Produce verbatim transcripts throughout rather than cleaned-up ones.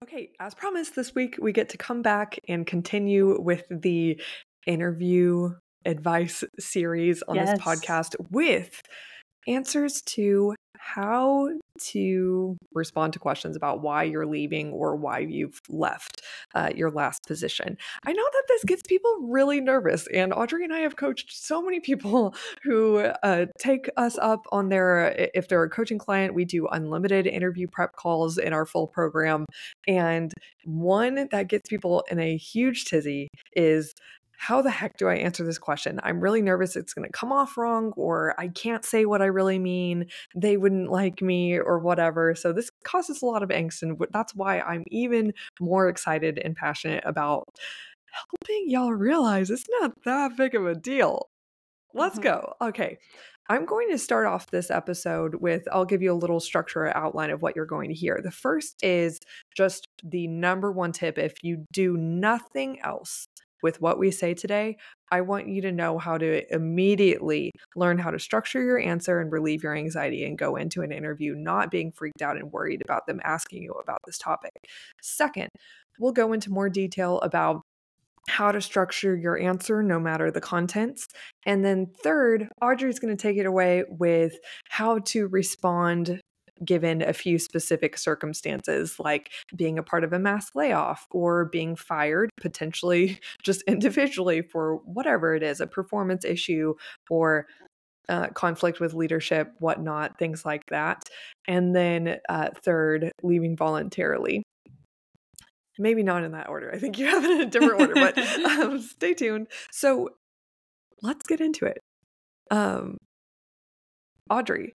Okay, as promised, this week we get to come back and continue with the interview advice series on this Yes. podcast with answers to how to respond to questions about why you're leaving or why you've left uh, your last position. I know that this gets people really nervous, and Audrey and I have coached so many people who uh, take us up on their, if they're a coaching client, we do unlimited interview prep calls in our full program. And one that gets people in a huge tizzy is, how the heck do I answer this question? I'm really nervous it's going to come off wrong, or I can't say what I really mean. They wouldn't like me or whatever. So this causes a lot of angst. And that's why I'm even more excited and passionate about helping y'all realize it's not that big of a deal. Let's Mhm. go. Okay. I'm going to start off this episode with, I'll give you a little structure outline of what you're going to hear. The first is just the number one tip. If you do nothing else with what we say today, I want you to know how to immediately learn how to structure your answer and relieve your anxiety and go into an interview not being freaked out and worried about them asking you about this topic. Second, we'll go into more detail about how to structure your answer no matter the contents. And then third, Audrey's going to take it away with how to respond given a few specific circumstances, like being a part of a mass layoff or being fired, potentially just individually for whatever it is, a performance issue or uh, conflict with leadership, whatnot, things like that. And then uh, third, leaving voluntarily. Maybe not in that order. I think you have it in a different order, but um, stay tuned. So let's get into it. Um, Audrey,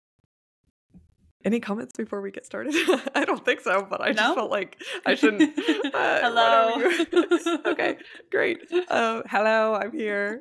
any comments before we get started? I don't think so, but I No? just felt like I shouldn't. Uh, Hello. you... okay, great. Uh, hello, I'm here.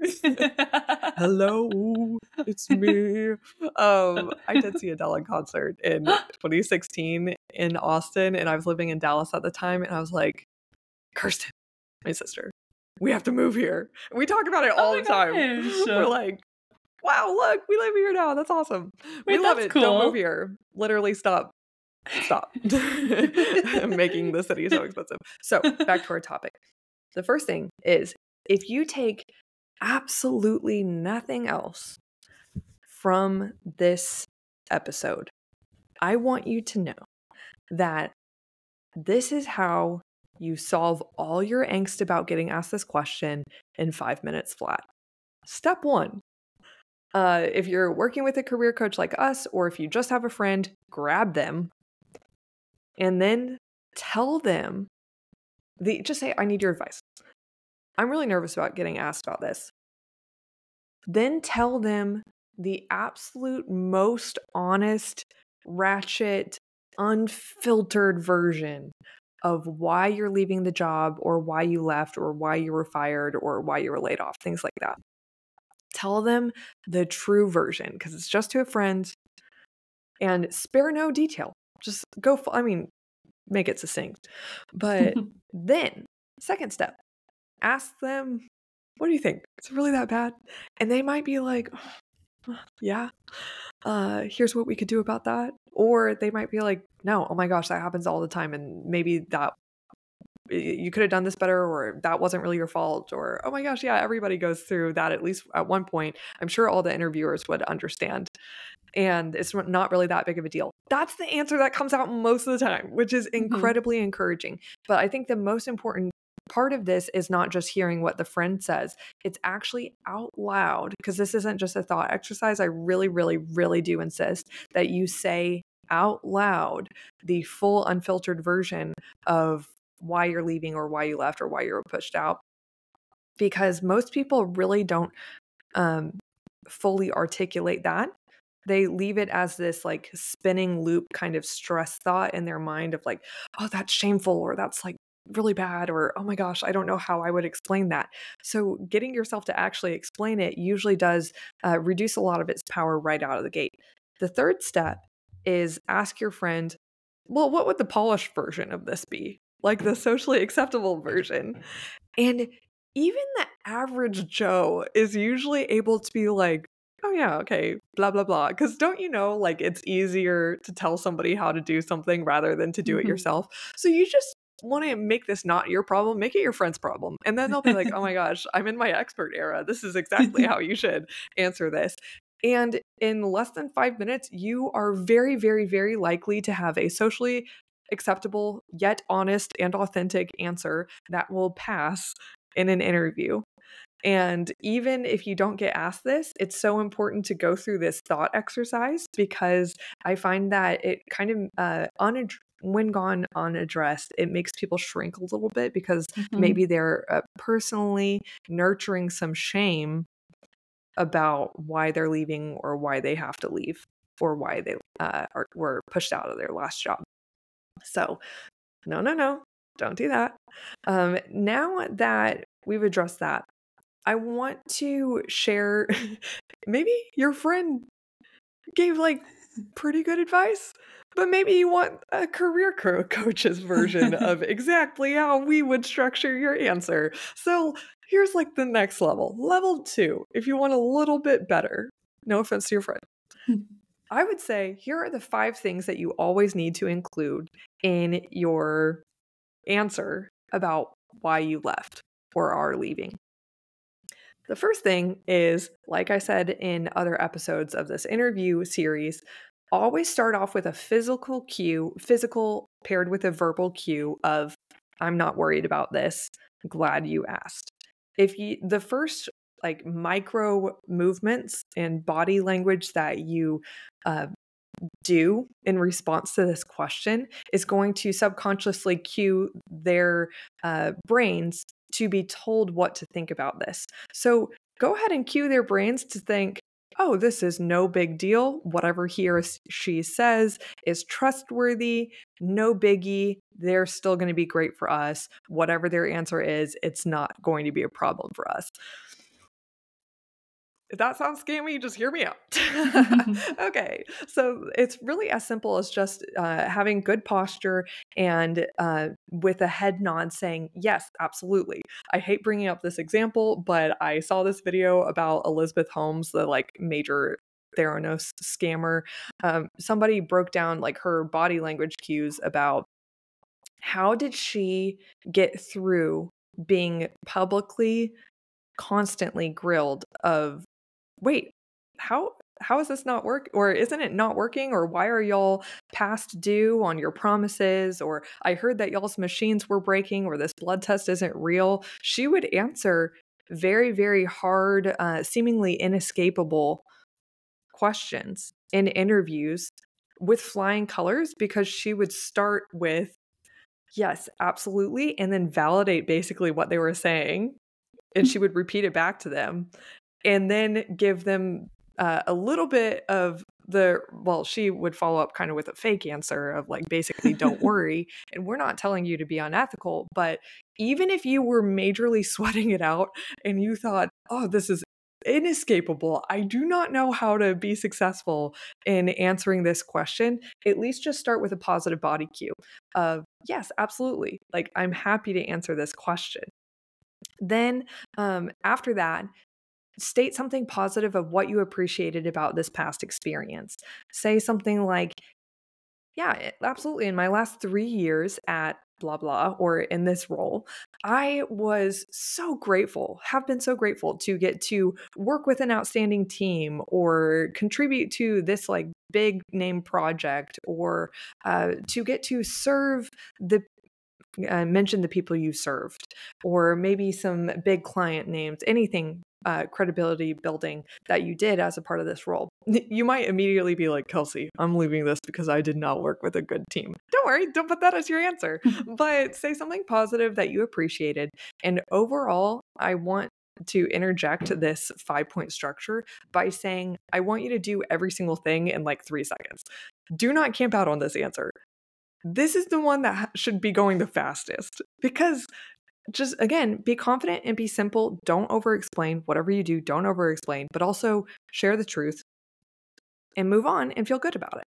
Hello, it's me. Um, I did see Adele in concert in twenty sixteen in Austin, and I was living in Dallas at the time, and I was like, Kirsten, my sister, we have to move here. We talk about it all Oh the time. gosh. We're like, wow, look, we live here now. That's awesome. Wait, we love that's it. cool. Don't move here. Literally stop. Stop. Making the city so expensive. So back to our topic. The first thing is, if you take absolutely nothing else from this episode, I want you to know that this is how you solve all your angst about getting asked this question in five minutes flat. Step one, uh, if you're working with a career coach like us, or if you just have a friend, grab them and then tell them, the, just say, I need your advice. I'm really nervous about getting asked about this. Then tell them the absolute most honest, ratchet, unfiltered version of why you're leaving the job or why you left or why you were fired or why you were laid off, things like that. Tell them the true version because it's just to a friend, and spare no detail. Just go, I mean, make it succinct. But then, second step, ask them, what do you think? Is it really that bad? And they might be like, oh, yeah, uh, here's what we could do about that. Or they might be like, no, oh my gosh, that happens all the time. And maybe that you could have done this better, or that wasn't really your fault, or, oh my gosh, yeah, everybody goes through that at least at one point. I'm sure all the interviewers would understand. And it's not really that big of a deal. That's the answer that comes out most of the time, which is incredibly mm-hmm. encouraging. But I think the most important part of this is not just hearing what the friend says. It's actually out loud, because this isn't just a thought exercise. I really, really, really do insist that you say out loud the full unfiltered version of why you're leaving or why you left or why you were pushed out. Because most people really don't um, fully articulate that. They leave it as this like spinning loop kind of stress thought in their mind of like, oh, that's shameful, or that's like really bad, or oh my gosh, I don't know how I would explain that. So getting yourself to actually explain it usually does uh, reduce a lot of its power right out of the gate. The third step is ask your friend, well, what would the polished version of this be? Like the socially acceptable version. And even the average Joe is usually able to be like, oh yeah, okay, blah, blah, blah. Because don't you know, like it's easier to tell somebody how to do something rather than to do mm-hmm. it yourself. So you just want to make this not your problem, make it your friend's problem. And then they'll be like, oh my gosh, I'm in my expert era. This is exactly how you should answer this. And in less than five minutes, you are very, very, very likely to have a socially acceptable, yet honest and authentic answer that will pass in an interview. And even if you don't get asked this, it's so important to go through this thought exercise, because I find that it kind of, uh, unad- when gone unaddressed, it makes people shrink a little bit, because Mhm. maybe they're uh, personally nurturing some shame about why they're leaving, or why they have to leave, or why they uh, are, were pushed out of their last job. So no, no, no, don't do that. Um, now that we've addressed that, I want to share maybe your friend gave like pretty good advice, but maybe you want a career co- coach's version of exactly how we would structure your answer. So here's like the next level, level two, if you want a little bit better. No offense to your friend. I would say here are the five things that you always need to include in your answer about why you left or are leaving. The first thing is, like I said in other episodes of this interview series, always start off with a physical cue, physical paired with a verbal cue of, I'm not worried about this. Glad you asked. If you, the first like micro movements and body language that you uh, do in response to this question is going to subconsciously cue their uh, brains to be told what to think about this. So go ahead and cue their brains to think, oh, this is no big deal. Whatever he or she says is trustworthy, no biggie. They're still going to be great for us. Whatever their answer is, it's not going to be a problem for us. If that sounds scammy, just hear me out. Okay, so it's really as simple as just uh, having good posture and uh, with a head nod saying, yes, absolutely. I hate bringing up this example, but I saw this video about Elizabeth Holmes, the like major Theranos scammer. Um, somebody broke down like her body language cues about how did she get through being publicly constantly grilled of, wait, how how is this not work, or isn't it not working, or why are y'all past due on your promises, or I heard that y'all's machines were breaking, or this blood test isn't real. She would answer very, very hard, uh, seemingly inescapable questions in interviews with flying colors, because she would start with yes, absolutely, and then validate basically what they were saying, and she would repeat it back to them, and then give them uh, a little bit of the, well, she would follow up kind of with a fake answer of like, basically, don't worry. And we're not telling you to be unethical, but even if you were majorly sweating it out and you thought, oh, this is inescapable, I do not know how to be successful in answering this question, at least just start with a positive body cue of, yes, absolutely. Like, I'm happy to answer this question. Then um, after that, state something positive of what you appreciated about this past experience. Say something like, yeah, absolutely. In my last three years at blah, blah, or in this role, I was so grateful, have been so grateful to get to work with an outstanding team or contribute to this like big name project, or uh, to get to serve the uh, mention the people you served, or maybe some big client names, anything uh, credibility building that you did as a part of this role. You might immediately be like, Kelsey, I'm leaving this because I did not work with a good team. Don't worry, don't put that as your answer, but say something positive that you appreciated. And overall, I want to interject this five point structure by saying, I want you to do every single thing in like three seconds. Do not camp out on this answer. This is the one that should be going the fastest, because just again, be confident and be simple. Don't over explain. Whatever you do, don't over explain, but also share the truth and move on and feel good about it.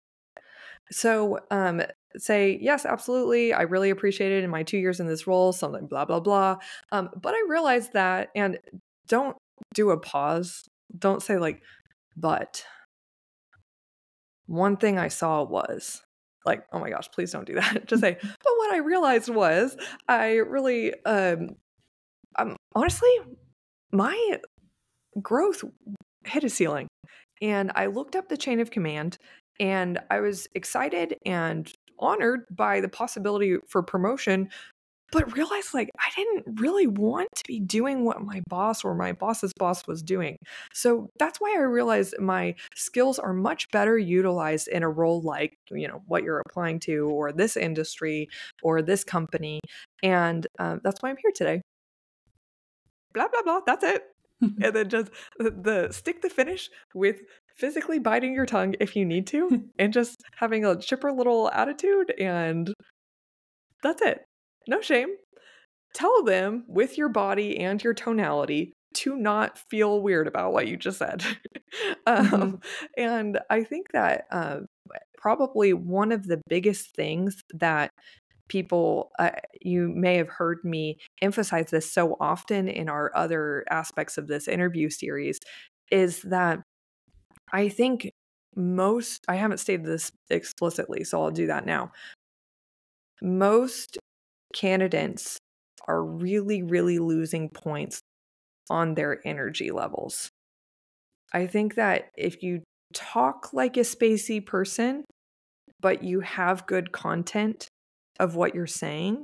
So um, say, yes, absolutely. I really appreciate it in my two years in this role, something blah, blah, blah. Um, but I realized that, and don't do a pause. Don't say like, but one thing I saw was, like, oh my gosh, please don't do that. Just say, but what I realized was I really, um, um, honestly, my growth hit a ceiling. And I looked up the chain of command, and I was excited and honored by the possibility for promotion, but realized like I didn't really want to be doing what my boss or my boss's boss was doing. So that's why I realized my skills are much better utilized in a role like, you know, what you're applying to, or this industry, or this company. And um, that's why I'm here today. Blah, blah, blah. That's it. And then just the, the stick the finish with physically biting your tongue if you need to, and just having a chipper little attitude, and that's it. No shame. Tell them with your body and your tonality to not feel weird about what you just said. um, Mm-hmm. And I think that uh, probably one of the biggest things that people, uh, you may have heard me emphasize this so often in our other aspects of this interview series, is that I think most, I haven't stated this explicitly, so I'll do that now. Most candidates are really, really losing points on their energy levels. I think that if you talk like a spacey person, but you have good content of what you're saying,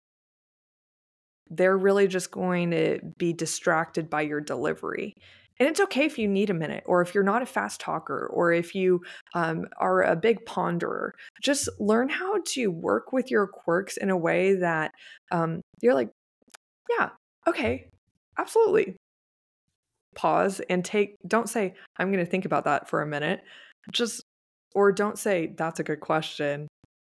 they're really just going to be distracted by your delivery. And it's okay if you need a minute, or if you're not a fast talker, or if you um, are a big ponderer. Just learn how to work with your quirks in a way that um, you're like, yeah, okay, absolutely. Pause and take, don't say, I'm going to think about that for a minute. Just, or don't say, that's a good question.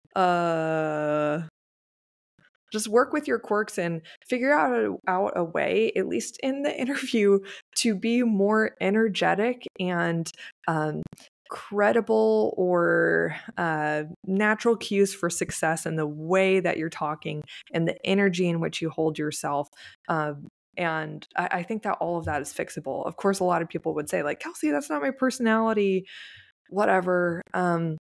Uh, just work with your quirks and figure out a, out a way, at least in the interview, to be more energetic and um, credible, or uh, natural cues for success in the way that you're talking and the energy in which you hold yourself. Um, and I, I think that all of that is fixable. Of course, a lot of people would say like, Kelsey, that's not my personality, whatever. Um,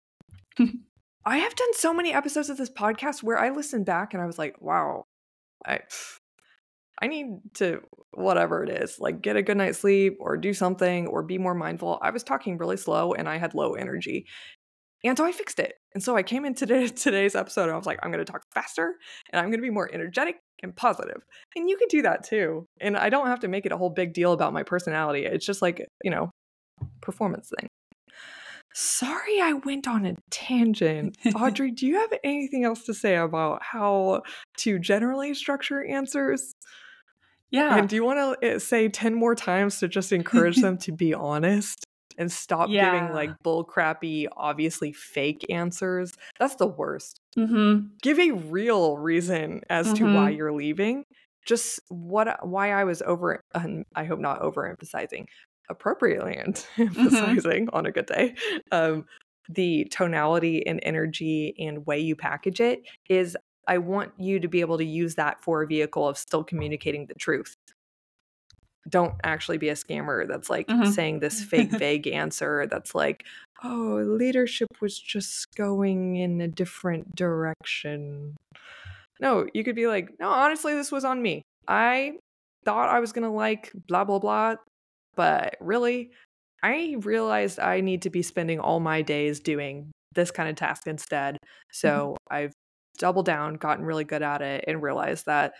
I have done so many episodes of this podcast where I listened back and I was like, wow, I I need to, whatever it is, like get a good night's sleep or do something or be more mindful. I was talking really slow and I had low energy. And so I fixed it. And so I came into today, today's episode and I was like, I'm going to talk faster and I'm going to be more energetic and positive. And you can do that too. And I don't have to make it a whole big deal about my personality. It's just like, you know, performance thing. Sorry, I went on a tangent. Audrey, do you have anything else to say about how to generally structure answers? Yeah. And do you want to say ten more times to just encourage them to be honest and stop Yeah. giving like bull crappy, obviously fake answers? That's the worst. Mm-hmm. Give a real reason as Mm-hmm. to why you're leaving. Just what, why I was over, um, I hope not overemphasizing, appropriately and emphasizing mm-hmm. on a good day, um, the tonality and energy and way you package it is, I want you to be able to use that for a vehicle of still communicating the truth. Don't actually be a scammer that's like mm-hmm. saying this fake vague answer that's like, oh, leadership was just going in a different direction. No, you could be like, no, honestly, this was on me. I thought I was going to like blah, blah, blah. But really, I realized I need to be spending all my days doing this kind of task instead. So mm-hmm. I've doubled down, gotten really good at it, and realized that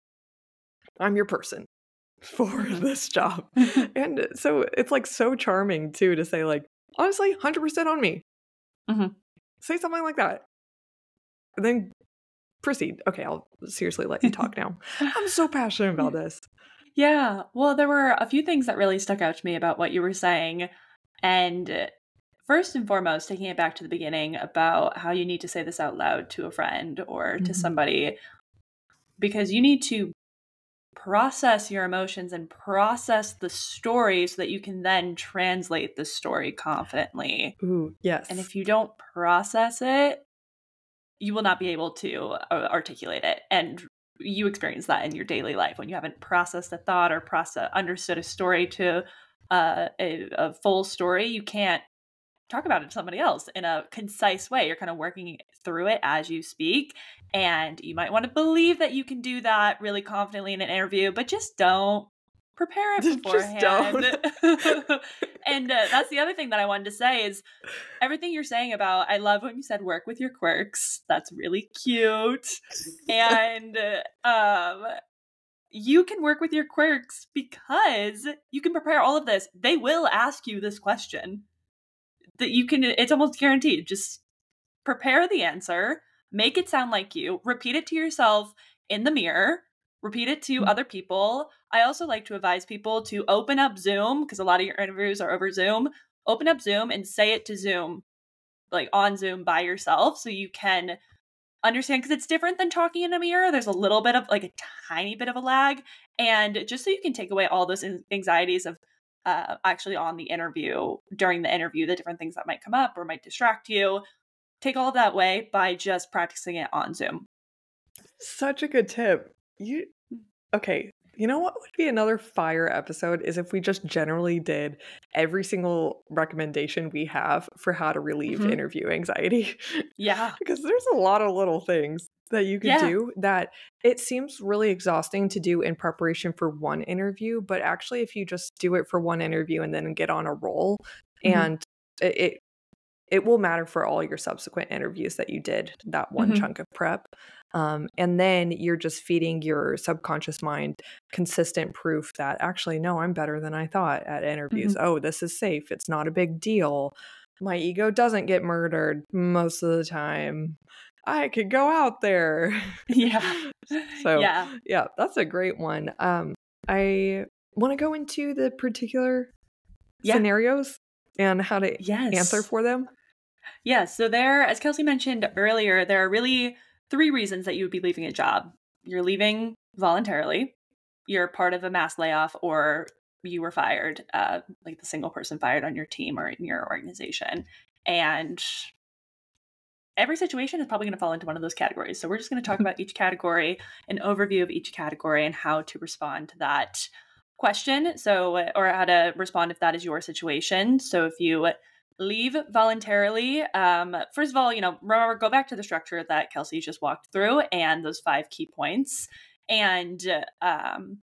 I'm your person for this job. And so it's like so charming too to say like, honestly, one hundred percent on me. Mm-hmm. Say something like that. And then proceed. Okay, I'll seriously let you talk now. I'm so passionate about this. Yeah. Well, there were a few things that really stuck out to me about what you were saying. And first and foremost, taking it back to the beginning about how you need to say this out loud to a friend or to mm-hmm. somebody, because you need to process your emotions and process the story so that you can then translate the story confidently. Ooh, yes. And if you don't process it, you will not be able to articulate it. And you experience that in your daily life when you haven't processed a thought or process understood a story to uh, a, a full story. You can't talk about it to somebody else in a concise way. You're kind of working through it as you speak. And you might want to believe that you can do that really confidently in an interview, but just don't. Prepare it beforehand. Just don't. And uh, that's the other thing that I wanted to say is everything you're saying about, I love when you said work with your quirks. That's really cute. And uh, um, you can work with your quirks because you can prepare all of this. They will ask you this question. That you can, it's almost guaranteed. Just prepare the answer, make it sound like you, repeat it to yourself in the mirror, repeat it to mm-hmm. other people. I also like to advise people to open up Zoom, because a lot of your interviews are over Zoom. Open up Zoom and say it to Zoom, like on Zoom by yourself, so you can understand, because it's different than talking in a mirror. There's a little bit of like a tiny bit of a lag. And just so you can take away all those anxieties of uh, actually on the interview, during the interview, the different things that might come up or might distract you, take all of that away by just practicing it on Zoom. Such a good tip. You okay. You know what would be another fire episode is if we just generally did every single recommendation we have for how to relieve mm-hmm. interview anxiety. Yeah. Because there's a lot of little things that you could yeah. do that it seems really exhausting to do in preparation for one interview. But actually, if you just do it for one interview and then get on a roll, mm-hmm. and it, it it will matter for all your subsequent interviews that you did that one mm-hmm. chunk of prep. Um, and then you're just feeding your subconscious mind consistent proof that actually, no, I'm better than I thought at interviews. Mm-hmm. Oh, this is safe. It's not a big deal. My ego doesn't get murdered most of the time. I could go out there. Yeah. So yeah. yeah, that's a great one. Um, I want to go into the particular yeah. scenarios and how to yes. answer for them. Yeah. So there, as Kelsey mentioned earlier, there are really three reasons that you would be leaving a job. You're leaving voluntarily, you're part of a mass layoff, or you were fired, uh, like the single person fired on your team or in your organization. And every situation is probably going to fall into one of those categories. So we're just going to talk about each category, an overview of each category, and how to respond to that question. So, or how to respond if that is your situation. So if you leave voluntarily, um, first of all, you know, remember, go back to the structure that Kelsey just walked through and those five key points. And um,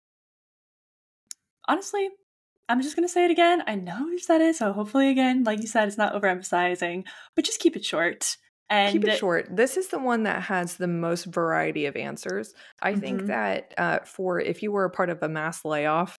honestly, I'm just going to say it again. I know you said it, so hopefully, again, like you said, it's not overemphasizing, but just keep it short. And keep it short. This is the one that has the most variety of answers. I mm-hmm. think that uh, for if you were a part of a mass layoff,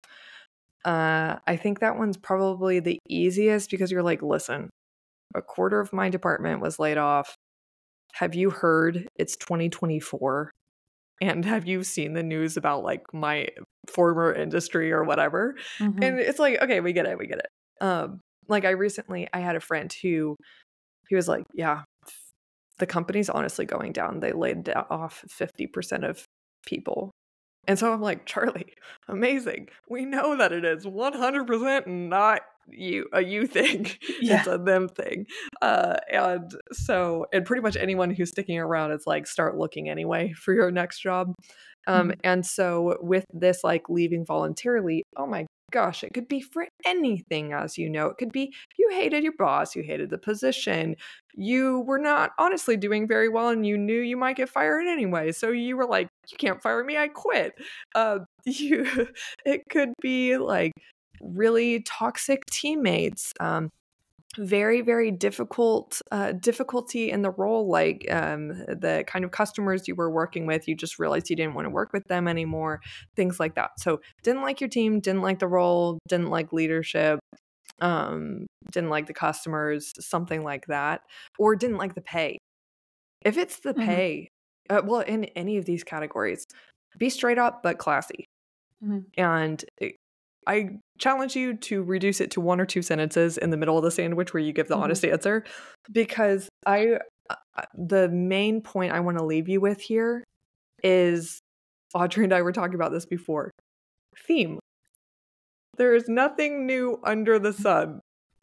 uh, I think that one's probably the easiest because you're like, listen, a quarter of my department was laid off. Have you heard it's twenty twenty-four? And have you seen the news about like my former industry or whatever? Mm-hmm. And it's like, okay, we get it. We get it. Um, like I recently, I had a friend who, he was like, yeah, the company's honestly going down. They laid off fifty percent of people. And so I'm like, Charlie, amazing. We know that it is one hundred percent not you, a you thing. Yeah. It's a them thing. Uh, and so, and pretty much anyone who's sticking around is like, start looking anyway for your next job. Um, mm-hmm. And so with this, like leaving voluntarily, oh my gosh, it could be for anything, as you know. It could be you hated your boss, you hated the position, you were not honestly doing very well, and you knew you might get fired anyway. So you were like, you can't fire me, I quit. Uh, you, it could be like really toxic teammates, um, very, very difficult uh, difficulty in the role, like um, the kind of customers you were working with, you just realized you didn't want to work with them anymore, things like that. So didn't like your team, didn't like the role, didn't like leadership, um, didn't like the customers, something like that, or didn't like the pay. If it's the mm-hmm. pay, uh, well, in any of these categories, be straight up but classy. Mm-hmm. And it, I challenge you to reduce it to one or two sentences in the middle of the sandwich where you give the mm-hmm. honest answer, because I, uh, the main point I want to leave you with here is, Audrey and I were talking about this before, theme. There is nothing new under the sun.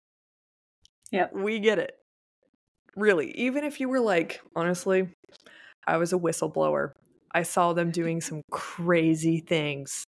Yeah, we get it. Really, even if you were like, honestly, I was a whistleblower. I saw them doing some crazy things.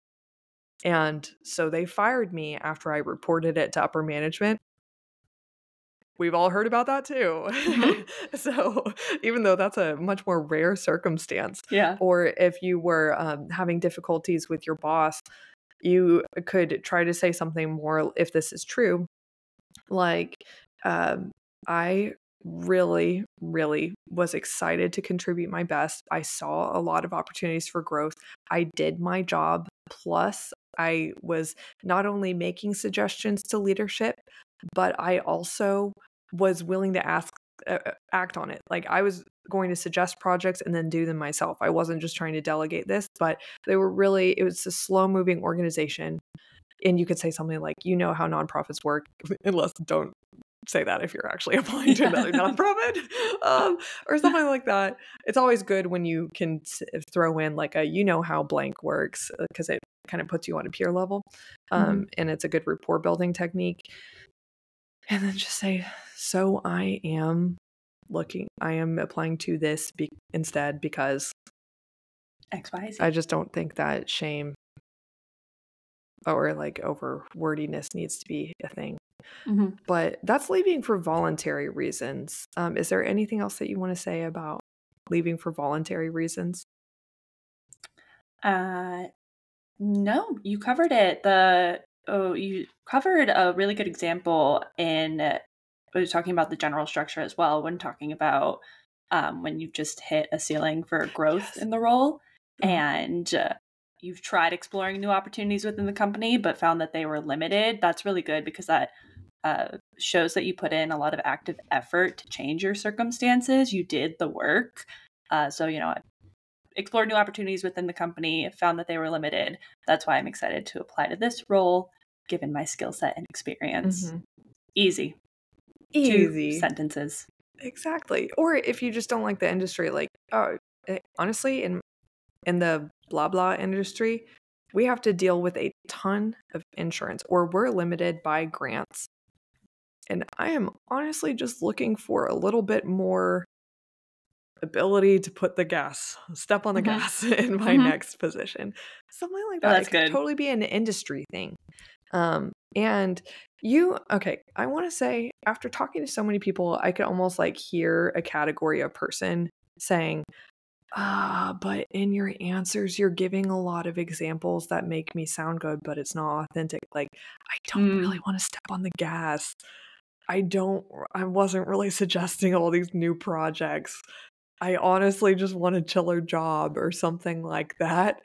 And so they fired me after I reported it to upper management. we've all heard about that too. Mm-hmm. So even though that's a much more rare circumstance, Yeah. or if you were um, having difficulties with your boss, you could try to say something more, if this is true, like, um, I really, really was excited to contribute my best. I saw a lot of opportunities for growth. I did my job. Plus, I was not only making suggestions to leadership, but I also was willing to ask, uh, uh, act on it. Like, I was going to suggest projects and then do them myself. I wasn't just trying to delegate this, but they were really, it was a slow moving organization. And you could say something like, you know how nonprofits work, unless don't say that if you're actually applying to another Yeah. nonprofit, um, or something like that. It's always good when you can s- throw in like a, you know how blank works, because it kind of puts you on a peer level. Um, Mm-hmm. and it's a good rapport building technique. And then just say, so I am looking, I am applying to this be- instead because X Y Z. I just don't think that shame or like over wordiness needs to be a thing. Mm-hmm. But that's leaving for voluntary reasons. Um, is there anything else that you want to say about leaving for voluntary reasons? Uh, no, you covered it. The oh, you covered a really good example in uh, we were talking about the general structure as well when talking about um, when you've just hit a ceiling for growth Yes. in the role, Mhm. and uh, you've tried exploring new opportunities within the company but found that they were limited. That's really good because that uh, shows that you put in a lot of active effort to change your circumstances. You did the work. Uh, so, you know, I explored new opportunities within the company, found that they were limited. That's why I'm excited to apply to this role, given my skill set and experience. Mhm. Easy. Two Easy. sentences. Exactly. Or if you just don't like the industry, like, oh, eh, honestly, in in the blah blah industry, we have to deal with a ton of insurance, or we're limited by grants. And I am honestly just looking for a little bit more ability to put the gas, step on the Mm-hmm. gas in my Mm-hmm. next position. Something like Oh, that. It that's could good. totally be an industry thing. Um, and you, okay, I want to say, after talking to so many people, I could almost like hear a category of person saying, ah, but in your answers, you're giving a lot of examples that make me sound good, but it's not authentic. Like, I don't Mm. really want to step on the gas. I don't, I wasn't really suggesting all these new projects. I honestly just want a chiller job or something like that.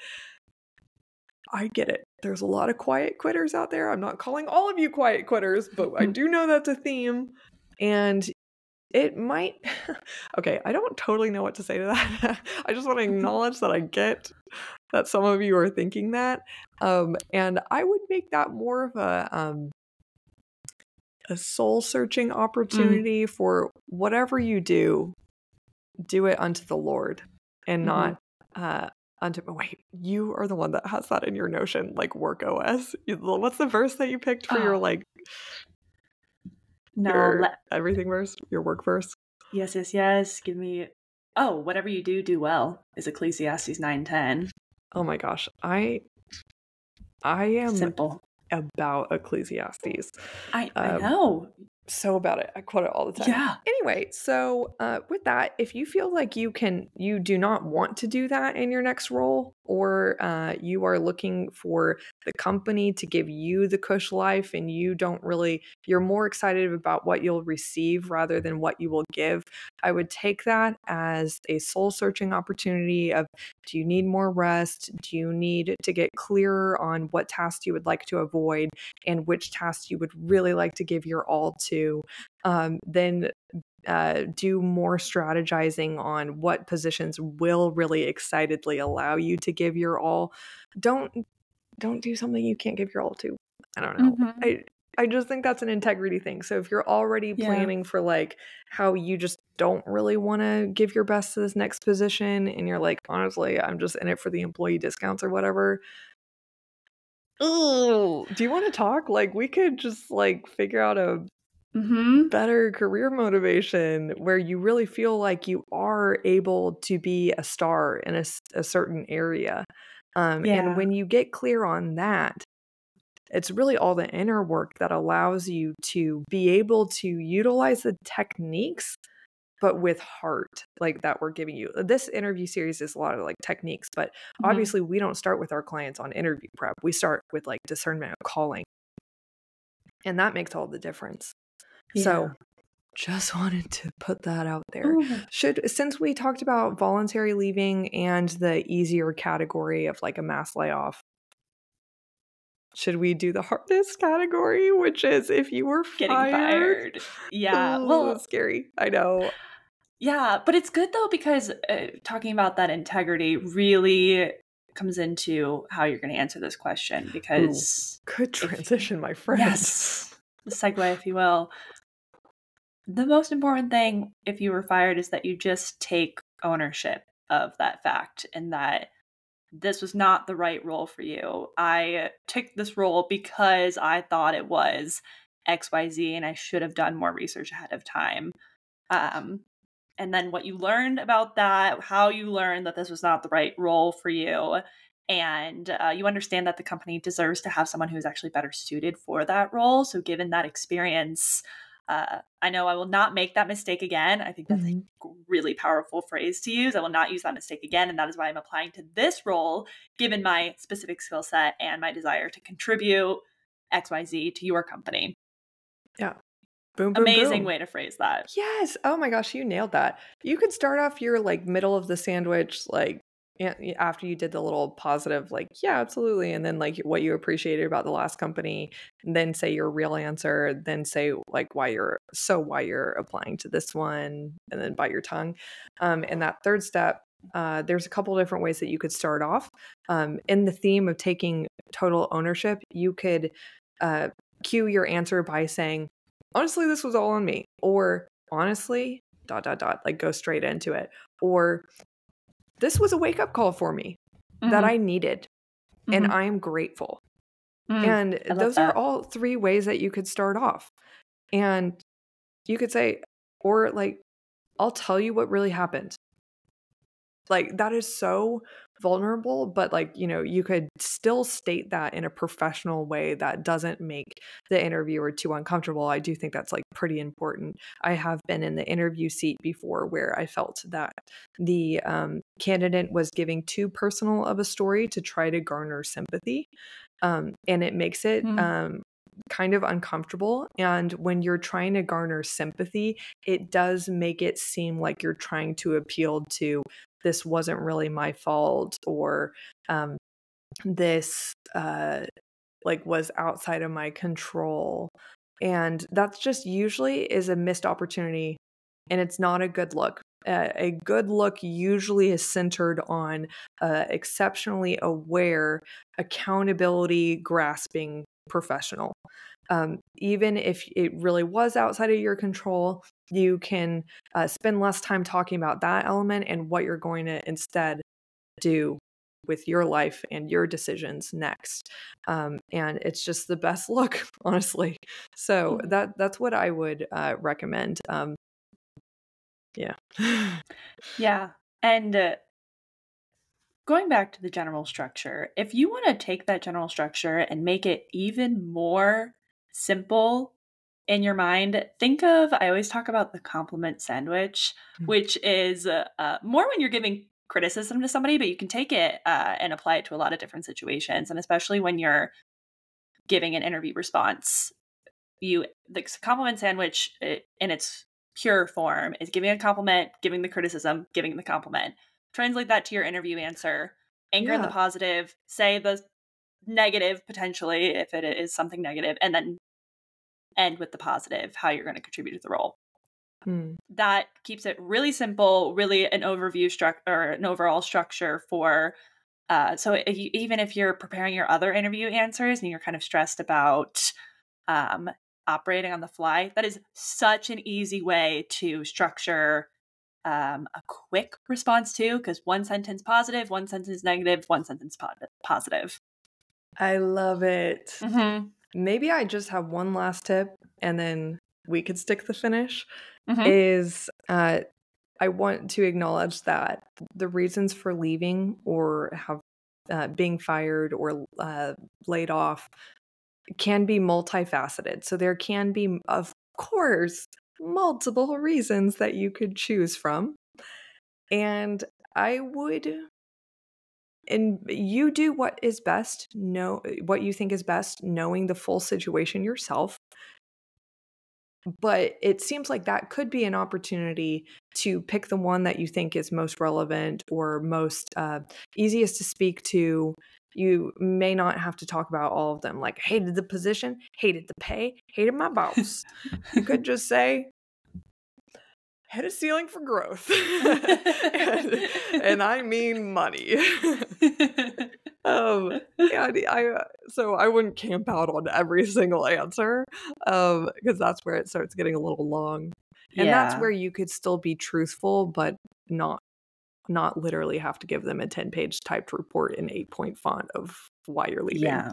I get it. There's a lot of quiet quitters out there. I'm not calling all of you quiet quitters, but I do know that's a theme. And it might, okay, I don't totally know what to say to that. I just want to acknowledge that I get that some of you are thinking that. Um, and I would make that more of a, um, a soul searching Mm. opportunity for whatever you do, do it unto the Lord and Mm-hmm. not uh unto wait, you are the one that has that in your Notion, like work O S. You- What's the verse that you picked for your Oh, like no. your Let, everything verse, your work verse? yes, yes, yes. Give me. Oh, whatever you do, do well is Ecclesiastes nine ten. Oh my gosh. I I am Simple. about Ecclesiastes. I, I Um know. so about it. I quote it all the time. Yeah. Anyway, so uh, with that, if you feel like you can, you do not want to do that in your next role, or uh, you are looking for the company to give you the cush life and you don't really, you're more excited about what you'll receive rather than what you will give, I would take that as a soul searching opportunity of, do you need more rest? Do you need to get clearer on what tasks you would like to avoid and which tasks you would really like to give your all to? Um, then uh, do more strategizing on what positions will really excitedly allow you to give your all. Don't don't do something you can't give your all to. I don't know. Mm-hmm. I I just think that's an integrity thing. So if you're already Yeah. planning for like how you just don't really want to give your best to this next position and you're like, honestly, I'm just in it for the employee discounts or whatever. Oh, do you want to talk? Like we could just like figure out a Mm-hmm. better career motivation where you really feel like you are able to be a star in a, s- a certain area. Um, and Yeah. when you get clear on that, it's really all the inner work that allows you to be able to utilize the techniques, but with heart, like that we're giving you. This interview series is a lot of like techniques, but Mhm. obviously we don't start with our clients on interview prep. We start with like discernment of calling. And that makes all the difference. Yeah. So just wanted to put that out there. Ooh. Should, since we talked about voluntary leaving and the easier category of like a mass layoff, should we do the hardest category, which is if you were Getting fired? fired. Yeah. Ooh, Well, scary. I know. yeah, but it's good though because uh, talking about that integrity really comes into how you're going to answer this question because Good if- transition, my friend. yes, the segue, if you will. The most important thing if you were fired is that you just take ownership of that fact and that this was not the right role for you. I took this role because I thought it was X Y Z and I should have done more research ahead of time. Um, and then what you learned about that, how you learned that this was not the right role for you, and uh, you understand that the company deserves to have someone who is actually better suited for that role. So given that experience, uh, I know I will not make that mistake again. I think that's Mhm. a really powerful phrase to use. I will not use that mistake again. And that is why I'm applying to this role, given my specific skill set and my desire to contribute X Y Z to your company. Yeah. Boom, boom, Amazing boom. way to phrase that. Yes. Oh my gosh, you nailed that. You could start off your like middle of the sandwich, like a- after you did the little positive, like, yeah, absolutely. And then like what you appreciated about the last company, and then say your real answer, then say like why you're so why you're applying to this one, and then bite your tongue. Um, and that third step, uh, there's a couple different ways that you could start off. Um, in the theme of taking total ownership, you could uh, cue your answer by saying, honestly, this was all on me. Or honestly, dot, dot, dot, like go straight into it. Or this was a wake up call for me that Mhm. I needed, and Mhm. I am grateful. Mm, And I love those are that. all three ways that you could start off. And you could say, or like, I'll tell you what really happened. Like that is so vulnerable, but like, you know, you could still state that in a professional way that doesn't make the interviewer too uncomfortable. I do think that's like pretty important. I have been in the interview seat before where I felt that the um, candidate was giving too personal of a story to try to garner sympathy. Um, and it makes it Mm. um, kind of uncomfortable. And when you're trying to garner sympathy, it does make it seem like you're trying to appeal to this wasn't really my fault, or um, this uh, like was outside of my control. And that's just usually is a missed opportunity, and it's not a good look. Uh, a good look usually is centered on uh, exceptionally aware, accountability grasping professional. Um, even if it really was outside of your control, you can uh, spend less time talking about that element and what you're going to instead do with your life and your decisions next. Um, and it's just the best look, honestly. So Mhm. that that's what I would uh, recommend. Um, yeah. Yeah. And uh, going back to the general structure, if you want to take that general structure and make it even more simple in your mind, think of, I always talk about the compliment sandwich, Mm. which is uh, uh, more when you're giving criticism to somebody, but you can take it uh, and apply it to a lot of different situations. And especially when you're giving an interview response, you, the compliment sandwich it, in its pure form is giving a compliment, giving the criticism, giving the compliment. Translate that to your interview answer. Anchor in the Yeah. positive, say the negative potentially if it is something negative, and then end with the positive, how you're going to contribute to the role. Mm. That keeps it really simple, really an overview structure or an overall structure for uh, so if you, even if you're preparing your other interview answers and you're kind of stressed about um, operating on the fly, that is such an easy way to structure um, a quick response too, because one sentence positive, one sentence negative, one sentence po- positive. I love it. Mm-hmm. Maybe I just have one last tip, and then we could stick the finish. Mm-hmm. Is uh, I want to acknowledge that the reasons for leaving or have uh, being fired or uh, laid off can be multifaceted. So there can be, of course, multiple reasons that you could choose from. And I would, and you do what is best, know what you think is best, knowing the full situation yourself. But it seems like that could be an opportunity to pick the one that you think is most relevant or most uh, easiest to speak to. You may not have to talk about all of them, like hated the position, hated the pay, hated my boss. You could just say, had a ceiling for growth. and, and I mean money. um, yeah, I, so I wouldn't camp out on every single answer um, because that's where it starts getting a little long. And Yeah. that's where you could still be truthful, but not not literally have to give them a ten-page typed report in eight-point font of why you're leaving. Yeah.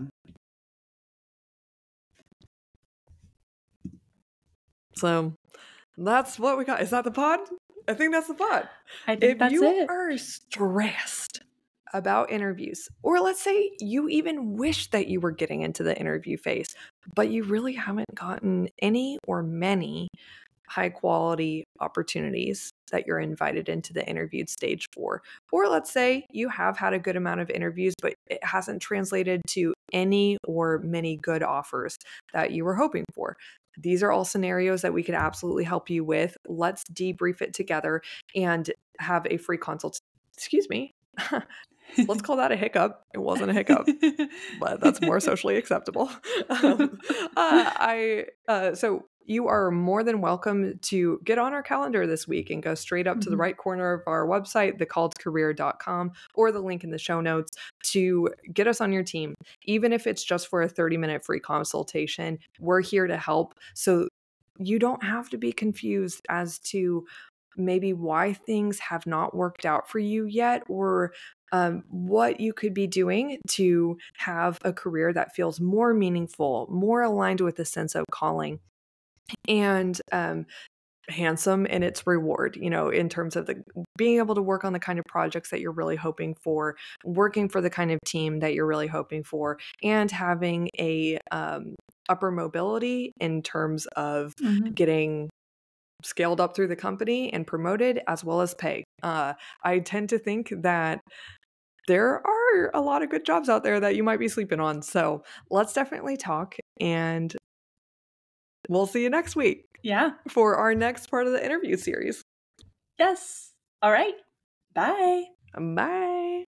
So that's what we got. Is that the pod? I think that's the pod. I think If that's you it. are stressed about interviews, or let's say you even wish that you were getting into the interview phase, but you really haven't gotten any or many high quality opportunities that you're invited into the interviewed stage for. Or let's say you have had a good amount of interviews, but it hasn't translated to any or many good offers that you were hoping for. These are all scenarios that we could absolutely help you with. Let's debrief it together and have a free consult. Excuse me. Let's call that a hiccup. It wasn't a hiccup, but that's more socially acceptable. Um, uh, I uh, so you are more than welcome to get on our calendar this week and go straight up mm-hmm. to the right corner of our website, the called career dot com, or the link in the show notes to get us on your team. Even if it's just for a thirty minute free consultation, we're here to help. So you don't have to be confused as to maybe why things have not worked out for you yet, or um, what you could be doing to have a career that feels more meaningful, more aligned with a sense of calling, and um, handsome in its reward, you know, in terms of the being able to work on the kind of projects that you're really hoping for, working for the kind of team that you're really hoping for, and having a um, upper mobility in terms of mm-hmm. getting scaled up through the company and promoted, as well as pay. Uh, I tend to think that there are a lot of good jobs out there that you might be sleeping on. So let's definitely talk, and we'll see you next week. Yeah. For our next part of the interview series. Yes. All right. Bye. Bye.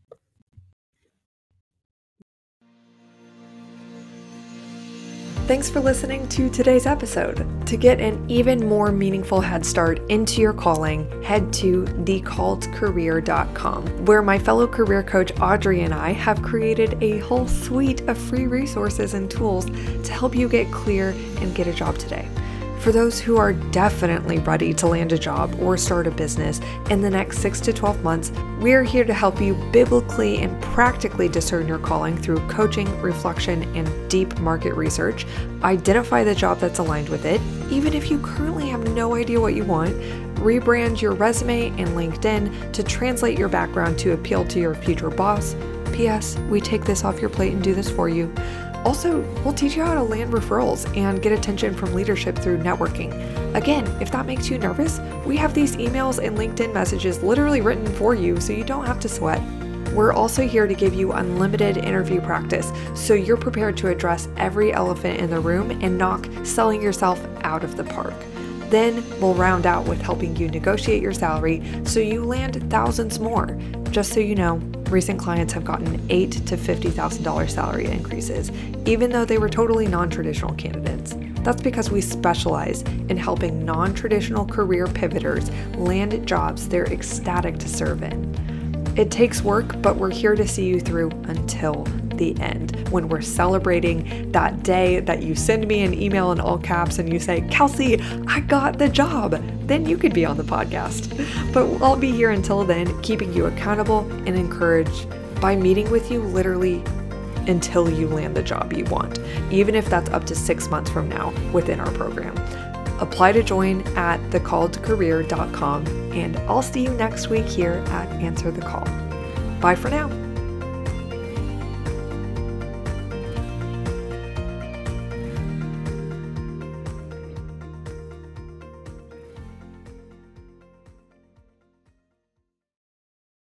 Thanks for listening to today's episode. To get an even more meaningful head start into your calling, head to the called career dot com, where my fellow career coach Audrey and I have created a whole suite of free resources and tools to help you get clear and get a job today. For those who are definitely ready to land a job or start a business in the next six to twelve months, we're here to help you biblically and practically discern your calling through coaching, reflection, and deep market research. Identify the job that's aligned with it, even if you currently have no idea what you want. Rebrand your resume and LinkedIn to translate your background to appeal to your future boss. P S. We take this off your plate and do this for you. Also, we'll teach you how to land referrals and get attention from leadership through networking. Again, if that makes you nervous, we have these emails and LinkedIn messages literally written for you, so you don't have to sweat. We're also here to give you unlimited interview practice, so you're prepared to address every elephant in the room and knock selling yourself out of the park. Then we'll round out with helping you negotiate your salary so you land thousands more. Just so you know, recent clients have gotten eight thousand to fifty thousand dollars salary increases, even though they were totally non-traditional candidates. That's because we specialize in helping non-traditional career pivoters land jobs they're ecstatic to serve in. It takes work, but we're here to see you through until the end, when we're celebrating that day that you send me an email in all caps and you say, Kelsey, I got the job. Then you could be on the podcast. But I'll be here until then, keeping you accountable and encouraged by meeting with you literally until you land the job you want, even if that's up to six months from now within our program. Apply to join at the called career dot com, and I'll see you next week here at Answer the Call. Bye for now.